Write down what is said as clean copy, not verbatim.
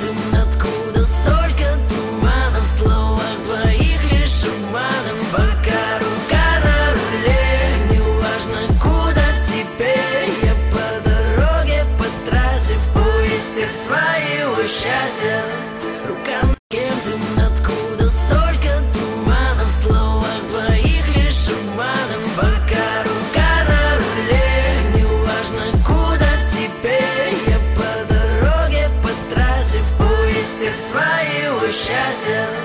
ты, откуда столько тумана в словах твоих лишь обманом. Пока рука на руле, неважно куда теперь. Я по дороге, по трассе, в поисках своего счастья. Рука на кем ты, откуда столько тумана в словах твоих лишь обманом. Пока рука на руле, неважно куда теперь. Я по дороге, по трассе, в поисках своего счастья.